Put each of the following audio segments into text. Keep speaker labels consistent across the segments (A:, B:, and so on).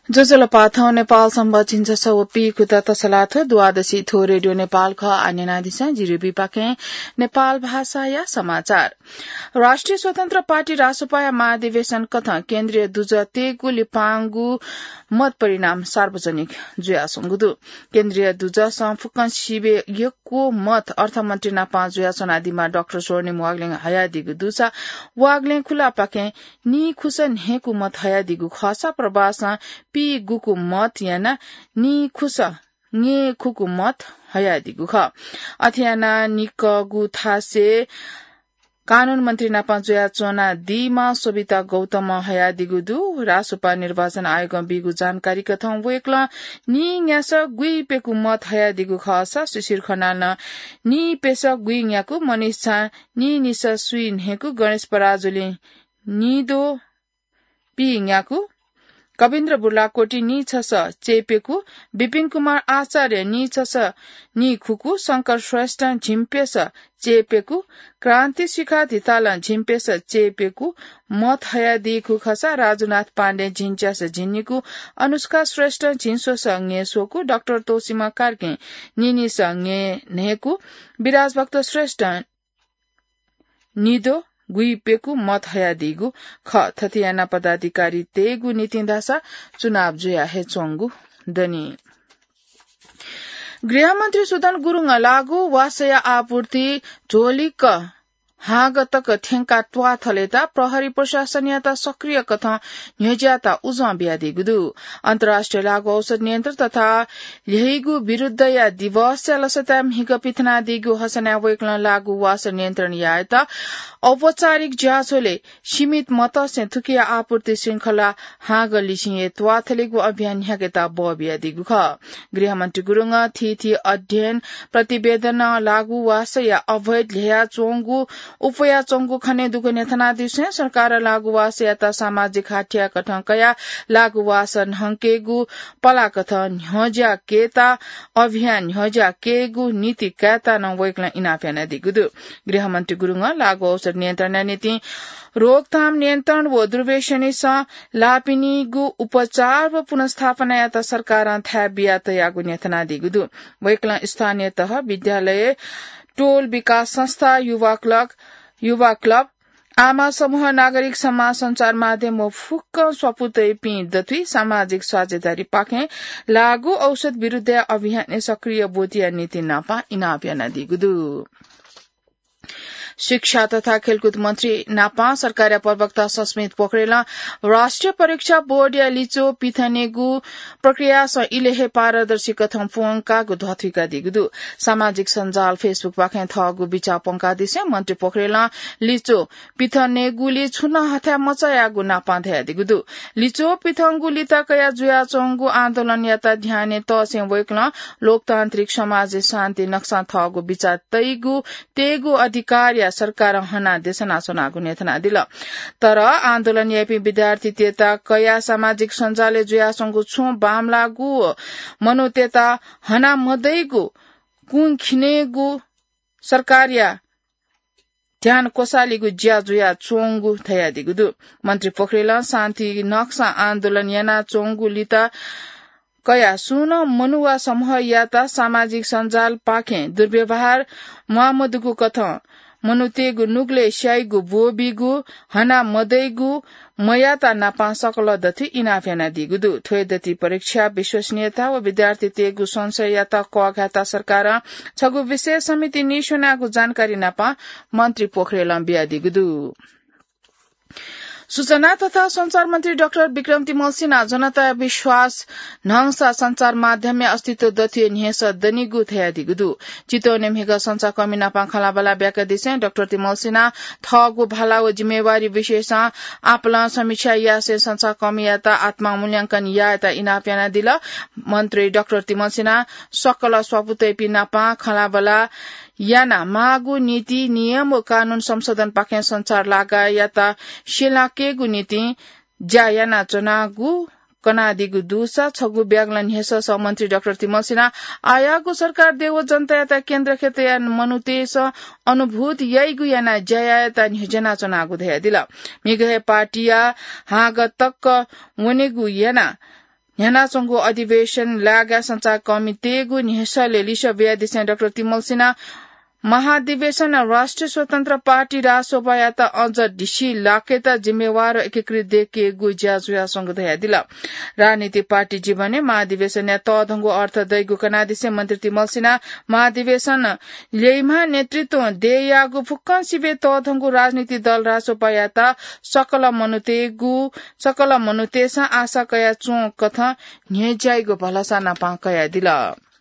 A: जोजलपाथ नेपाल सम्बत छिन्छ सवपी खुता तसलाथ द्वादशी थो रेडियो नेपाल ख आन्यना दिशा जिरुबी पाके नेपाल भाषा या समाचार राष्ट्रिय स्वतन्त्र पार्टी रासोपा महाधिवेशन कथ केन्द्रीय दुज तेगु लिपांगु मत परिणाम सार्वजनिक जुयासंगुदु केन्द्रीय दुज संफुकन शिबे यको मत अर्थमन्त्री नापा जुयासनादिमा डाक्टर स्वर्णिम वाग्लेङ हयादिगु दुसा वाग्लेङ खुला पाके नि खुसन हेकु मत हयादिगु खसा प्रवास पी गुकु मत याना नि खुस ङे खुकु मत हयादिगु ख अथ्याना निकगु थासे कानून मन्त्री नापाजुया चोना दिमा सोभिता गौतम हयादिगु दु रासोपा निर्वाचन आयोग बिगु जानकारी कथं वेक्ला नि न्यास गुई पेकु मत हयादिगु खसा सुशिर खनाल नि पेस गुई न्याकु मनिषा नि निस सुइन हेकु गणेश पराजुले निदो पी न्याकु कविन्द्र बुर्लाकोटी नि छस चेपेकु विपिन कुमार आचार्य नि छस नि खुकु शंकर श्रेष्ठ झिम्पेस चेपेकु क्रान्ति शिखा धिताल झिम्पेस चेपेकु मत हयादिगु खसा राजुनाथ पाण्डे झिन्च्यास झिन्नीकु अनुष्का श्रेष्ठ झिन्सो संगे सोकु डाक्टर तोसिमा कार्के निनी संगे नेकु विराज भक्त श्रेष्ठ निदो गुई पेकु मत हयादिगु ख थतियाना पदाधिकारी तेगु नितिन्दासा चुनाव जुया हेचोंगु दनी गृहमन्त्री सुदन गुरुङ लागू वासया आपूर्ति झोलिक हागतक ठेंका ट्वा थलेता प्रहरी प्रशासन याता सक्रिय कथ न्यज्याता उजमा ब्यादिगुदु अन्तर्राष्ट्रिय लागू औषध नियन्त्रण तथा यहीगु विरुद्ध या दिवस लसताम हिग पिथना दिगु हसना वेक्ल लागू वास नियन्त्रण याता औपचारिक जाँचले सीमित मत से थुकिया आपूर्ति श्रृंखला हाग लिसिए ट्वा थलेगु अभियान ह्याकेता ब्यादिगु ख गृहमन्त्री गुरुङ थी अध्ययन प्रतिवेदन लागू वास या अवैध ल्याया चोंगु उपया चोंगु खने दुगु नेथना दिसे सरकार लागुवास याता सामाजिक हाटिया कठंकया लागुवास हंकेगु पला कथ न्हज्या केता अभियान न्हज्या केगु नीति काता न वेक्ला इनाफ्याना दिगुदु गृहमन्त्री गुरुङ लागु औषध नियन्त्रण नीति रोकथाम नियन्त्रण व दुर्व्यसनी स लापिनीगु उपचार व पुनर्स्थापना याता सरकार थ्याबिया तयागु नेथना दिगुदु वेक्ला स्थानीय तह विद्यालय टोल विकास संस्था युवा क्लब आमा समूह नागरिक समाज संचार माध्यम व फुक्क स्वपुतै पि दथुई सामाजिक साझेदारी पाखे लागू औषध विरुद्ध अभियान सक्रिय बोतिया नीति नापा इनाप्याना दिगुदु शिक्षा तथा खेलकुद मन्त्री नापा सरकार प्रवक्ता सस्मित पोखरेल राष्ट्रिय परीक्षा बोर्ड या लिचो पिथनेगु प्रक्रिया स इलेहे पारदर्शी कथम पोंकागु धथुका दिगुदु सामाजिक सञ्जाल फेसबुक पाखे थगु बिचा पोंका दिसे मन्त्री पोखरेल लिचो पिथनेगुले छुन हथ्या मचायागु नापा ध्या दिगुदु लिचो पिथंगु लिता कया जुया चोंगु आन्दोलन याता ध्याने तसे वेक्ल लोकतान्त्रिक समाज शान्ति नक्सा थगु बिचा तैगु तेगु अधिकार सरकार हना देशना सोनागु नेथना दिल तर आन्दोलन यापी विद्यार्थी तेता कया सामाजिक सञ्जालले जुयासंगु छु बाम लागु मनो तेता हना मदैगु कुन खिनेगु सरकारिया ध्यान कोसालीगु ज्या जुया चोंगु थया दिगुदु मन्त्री पोखरेल शान्ति नक्सा आन्दोलन याना चोंगु लिता कया सुन मनुवा समूह याता सामाजिक सञ्जाल पाखे दुर्व्यवहार मोहम्मदगु कथ मनुतेगु नुग्ले स्याइगु बोबिगु हना मदैगु मयाता नापा सकल दथि इनाफ्याना दिगुदु थ्वेदति परीक्षा विश्वसनीयता व विद्यार्थी तेगु संशय याता कघाता सरकार छगु विशेष समिति निशुनागु जानकारी नापा मन्त्री पोखरेल बिया दिगुदु सूचना तथा संचार मन्त्री डाक्टर विक्रम तिमल सिन्हा जनता विश्वास नंसा संचार माध्यम में अस्तित्व दथिए निहेस दनिगु थया दिगुदु चितो नेमहेगा संचार कमिना पाखला बला ब्याका दिसे डाक्टर तिमल सिन्हा थगु भाला व जिम्मेवारी विशेष आपला समीक्षा या से संचार कमियाता आत्मा मूल्यांकन याता इनाप्याना दिल मन्त्री डाक्टर तिमल सिन्हा सकल स्वपुतै पिना पाखला बला याना मागु नीति नियम व कानून संशोधन पाखे संचार लागा याता शिलाकेगु नीति जायाना चनागु कनादिगु दुसा छगु ब्यागलन हेस मन्त्री डाक्टर तिमल सिन्हा आयागु सरकार देव जनता याता केन्द्र खेतया मनुतेस अनुभूत यैगु याना जयाता निजना चनागु धया दिला मिगहे पार्टिया हाग तक वनेगु याना न्यानाचोंगो अधिवेशन लागा संचार कमितेगु निहसले लिस बेयादिसे डाक्टर तिमल सिन्हा महाधिवेशन राष्ट्रिय स्वतन्त्र पार्टी रासोपायात अझ ढिसी लाकेत जिम्मेवार एकीकृत देखे गुज्याजुया संगधया दिला राजनीति पार्टी जीवने महाधिवेशन या तधंगो अर्थ दैगु कनादिसे मन्त्री तिमल सिन्हा महाधिवेशन लेइमा नेतृत्व देयागु फुक्कन सिबे तधंगु राजनीति दल रासोपायात सकल मनुतेसा आशा कया चों कथा न्हेजाइगु भलासा नपा कया दिला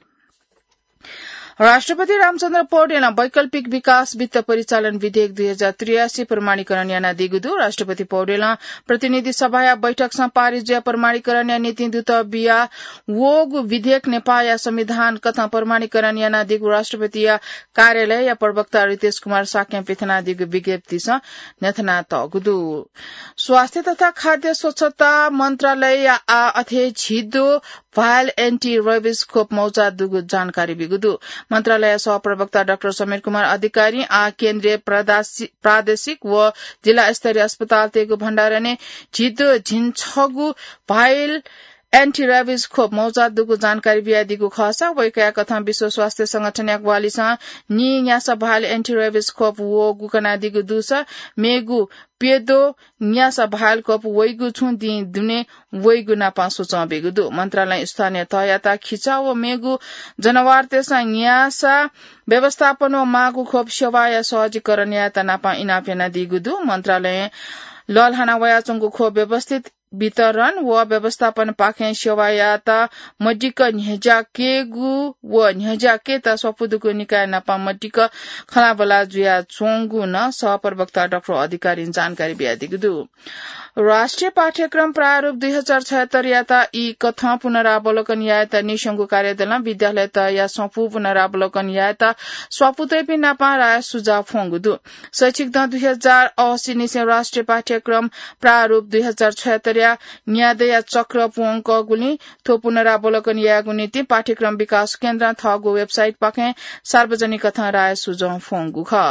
A: राष्ट्रपति रामचन्द्र पौडेल वैकल्पिक विकास वित्त परिचालन विधेयक 2083 प्रमाणीकरण याना दिगुदु राष्ट्रपति पौडेल प्रतिनिधि सभा बैठक पारित प्रमाणीकरण या नीति दूत बिया वोग विधेयक नेपाल या संविधान कथा प्रमाणीकरण याना दिगु राष्ट्रपति कार्यालय या प्रवक्ता रितेश कुमार साक्या पेथना दिगु विज्ञप्ति नेथना तगुदु स्वास्थ्य तथा खाद्य स्वच्छता मन्त्रालय अथे छिदो भाइल एन्टी रेबिस खोप मौजा दुगु जानकारी बिगुदु मन्त्रालय सहप्रवक्ता डाक्टर समीर कुमार अधिकारी केन्द्रीय प्रादेशिक व जिल्ला स्तरीय अस्पताल तेगु भण्डारने छिदो झिन्छगु भाइल एन्टी रेबिस खोप मौजा दुगु जानकारी बियादिगु खसा वैकया कथा विश्व स्वास्थ्य संगठन याकवालिसा नि न्यासा भाइल एन्टी रेबिस खोप वो गुकनादिगु दुस मेगु पेदो न्यासा भाइल खोप वैगु छु दि दुने वैगु नापा सोचा बेगुदु मन्त्रालय स्थानीय तयाता खिचा व मेगु जनवार तेसा न्यासा व्यवस्थापन व मागु खोप सेवा या सहजीकरण या तनापा इनापेना दिगुदु मन्त्रालय ललहाना वयाचंगु खोप व्यवस्थित वितरण व व्यवस्थापन पाखे सेवायाता मड्डिक न्हेजाकेगु व न्हेजाकेता स्वपुदुको निकाय नापा मड्डिक खलाबला जुया चोंगु न सहप्रवक्ता डाक्टर अधिकारी जानकारी बियादिगुदु राष्ट्रिय पाठ्यक्रम प्रारूप 2076 याता ई कथा पुनरावलोकन याता निशंगु कार्यदल विद्यालय त या सपु पुनरावलोकन याता स्वपुतैपि नापा राय सुझाव फोंगुदु शैक्षिक द 2080 निसे राष्ट्रिय पाठ्यक्रम प्रारूप 2076 या न्यादया चक्र पोंक गुली थो पुनरावलोकन यागु नीति पाठ्यक्रम विकास केन्द्र थगु वेबसाइट पाखे सार्वजनिक कथा राय सुझाव फोंगु ख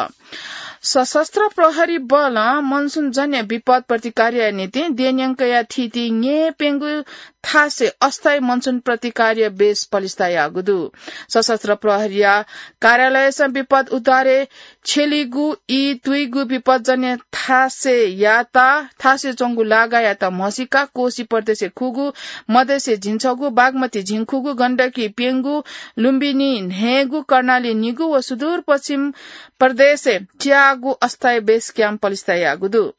A: सशस्त्र प्रहरी बल मनसुन जन्य विपद प्रतिकार्य नीति देन्यंक या थिति न्ये पेंगु थासे अस्थायी मनसुन प्रतिकार्य बेस पलिस्ता यागुदु सशस्त्र प्रहरिया कार्यालय से विपद उतारे छेलिगु ई तुइगु विपद जन्य थासे याता थासे चंगु लागा याता मसिका कोशी प्रदेश खुगु मधेसे झिन्छगु बागमती झिङखुगु गण्डकी पेंगु लुम्बिनी नेगु कर्णाली निगु व सुदूर पश्चिम प्रदेश च्यागु अस्थायी बेस क्याम्प पलिस्ता यागुदु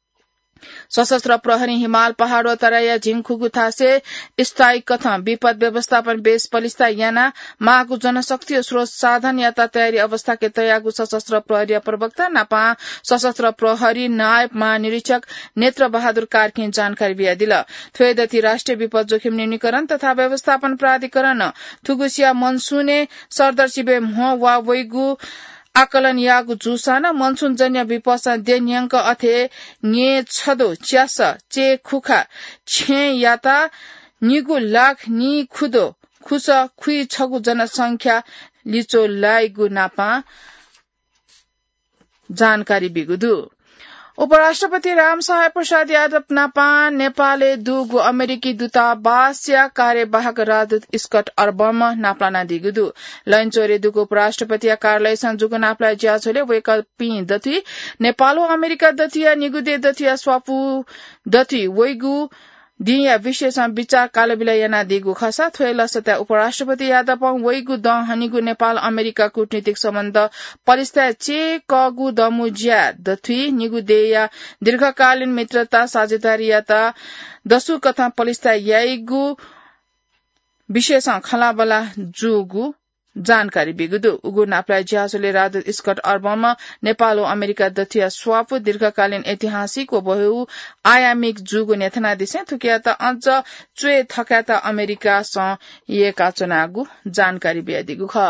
A: सशस्त्र प्रहरी हिमाल पहाड़ व तराया झिङखुगु थासे स्थायी कथा विपद व्यवस्थापन बेस पलिस्ता याना मागु जनशक्ति स्रोत साधन याता तयारी अवस्था के तयागु सशस्त्र प्रहरी प्रवक्ता नापा सशस्त्र प्रहरी नायब महानिरीक्षक नेत्र बहादुर कार्की जानकारी बिया दिल थ्वेदती राष्ट्रिय विपद जोखिम न्यूनीकरण तथा व्यवस्थापन प्राधिकरण थुगुसिया मनसुने सरदर्शिबे म्ह वा वैगु आकलन यागु जुसाना मनसुन जन्य विपसा देन्यंक अथे न्ये छदो च्यास चे खुखा छे याता निगु लाख नि खुदो खुस खुई छगु जनसंख्या लिचो लाइगु नापा जानकारी बिगुदु उपराष्ट्रपति रामसहाय प्रसाद यादव नापा नेपाले दुगु अमेरिकी दूतावास या कार्यवाहक राजदूत स्कट अर्बम नाप्लाना दिगुदु लन्चोरे दुगु उपराष्ट्रपति कार्यालय संजुगु नाप्ला ज्याछोले वैकल्पी दथि नेपालो अमेरिका दथिया निगुदे दथिया स्वापु दथि वैगु दिया विशेषमा विचार कालबिला याना दिगु खसा थोयल सत्या उपराष्ट्रपति यादव वैगु द हनिगु नेपाल अमेरिका कूटनीतिक सम्बन्ध परिस्था चे कगु दमु ज्या दथि निगु देया दीर्घकालीन मित्रता साझेदारीता दसु कथा परिस्था याइगु विशेषमा खलाबला जुगु जानकारी बिगुदु उगु नाप्लाई ज्यासोले राजदूत स्कट अर्बम नेपाल अमेरिका दथिया स्वापु दीर्घकालीन ऐतिहासिक व बहु आयामिक जुगु नेथना दिसे थुकियाता अझ चुए थकाता अमेरिका स येका चनागु जानकारी बियादिगु ख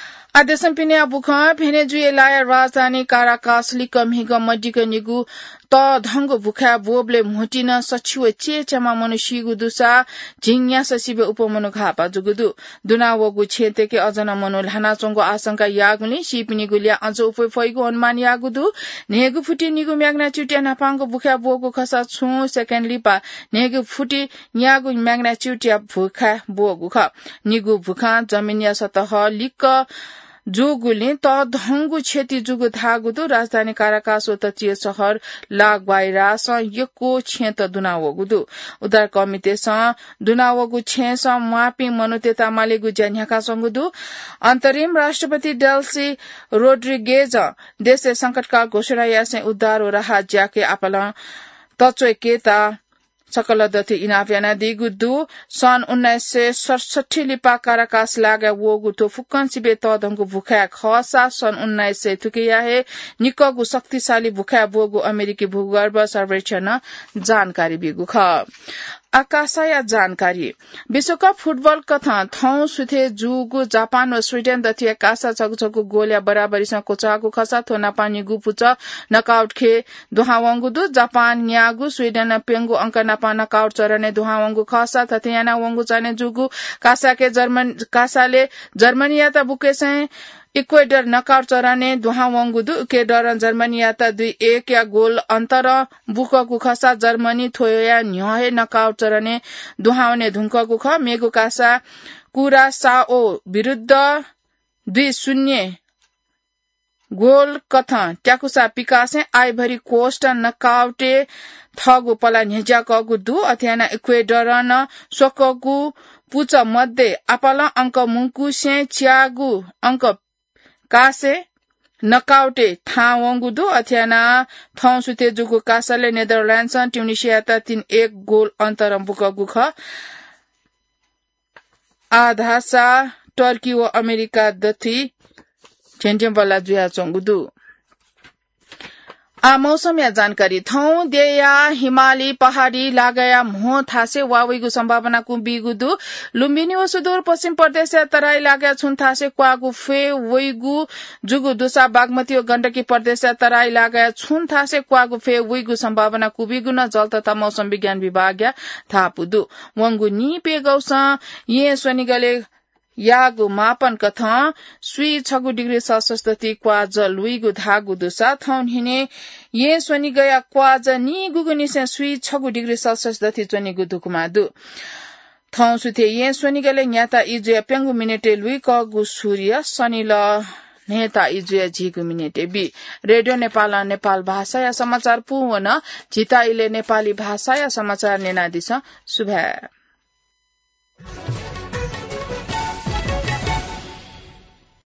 A: आदेशम पिने अबुख भेनेजुएला राजधानी काराकास लिकम हिग मडिक निगु त धंगो भुखा बोबले मोटिन सचिव चेचमा मनुष्यगु दुसा झिंग्या सचिव उपमनु घापा जुगुदु दुनावगु छेतेके अजन मनु लानाचोंगो आशंका यागुले सिपिनी गुलिया अझ उपफैगु अनुमान यागुदु नेगु फुटी निगु म्याग्ना चुटिया नापांगो भुखा बोगु खसा छु सेकेन्ड लिपा नेगु फुटी न्यागु म्याग्ना चुटिया भुखा बोगु ख निगु भुखा जमिनिया सतह लिक जोगुले त धंगु क्षति जुगु धागुदु राजधानी काराकासो तटीय शहर लागबाइरा स यको छेत दुनावगुदु उदार कमिटे स दुनावगु छे स मापी मनुते तामालेगु जन्याका संगुदु अन्तरिम राष्ट्रपति डेल्सी रोड्रिगेज देशे संकटकाल घोषणा यासे उद्धार रहा ज्याके आपला तचोय केता सकल दथि इनाफ्याना दिगुदु सन् 1967 लिपा काराकास लागा वोगु तो फुक्कन सिबे तदंगु भुखा खसा सन् 1900 थुकिया हे निकगु शक्तिशाली भुखा बोगु अमेरिकी भूगर्भ सर्वेक्षण जानकारी बिगु ख आकाशया जानकारी विश्वकप फुटबल कथा थौ सुथे जुगु जापान र स्वीडेन दथि आकाशा छगछगु गोल्या बराबरीसँग कोचागु खसा थोना पानी गुपुच नकआउट खे दुहावंगु जापान न्यागु स्वीडेन पेंगु अंक नापा नकआउट चरने दुहावंगु खसा तथियाना वंगु चाने जुगु कासाले जर्मनी याता बुकेसे इक्वेडर नकआउट चराने दुहावंगुदु इक्वेडर जर्मनी याता 2-1 या गोल अन्तर बुकगु खसा जर्मनी थोया न्यहे नकआउट चराने दुहाउने धुंकगु ख मेगु कासा कुरासाओ विरुद्ध 2-0 गोल कथा ट्याकुसा पिकासे आइभरी कोस्ट नकआउटे थगु पला न्हेजाकगु दु अथ्याना इक्वेडर न सोकगु पुच मध्ये अपला अंक मुंकुसे च्यागु अंक कासे नकआउटे थावंगुदु अथ्याना थौ सुते जुगु कासाले नेदरल्यान्ड्स ट्युनिसिया ता 3-1 गोल अन्तर बुकगु ख आधासा टर्की व अमेरिका दथि चेन्टियम बल्ला जुया चंगुदु आ मौसम या जानकारी थौ देया हिमाली पहाड़ी लागया मोह थासे वावैगु सम्भावना कुबिगुदु लुम्बिनी व सुदूर पश्चिम प्रदेश तराई लागया छुन थासे क्वागु फे वैगु जुगु दुसा बागमती व गण्डकी प्रदेश तराई लागया छुन थासे क्वागु फे वैगु सम्भावना कुबिगु न जल तथा मौसम विज्ञान विभाग थापुदु वंगु नि पेगौस ये स्वनिगले यागु मापन कथा सुई 6 डिग्री सेल्सियस दति क्वाज लुइगु धागु दुसा थौन हिने ये स्वनि गया क्वाज नि गुगुनि से सुई 6 डिग्री सेल्सियस दति चनिगु दुकुमादु थौ सुथे ये स्वनि गले न्याता इजे पेंगु मिनेटे लुइ कगु सूर्य शनि ल नेता इजे झिगु मिनेटे बी रेडियो नेपाल भाषा या समाचार पुवन झिताइले नेपाली भाषा या समाचार नेनादिस शुभ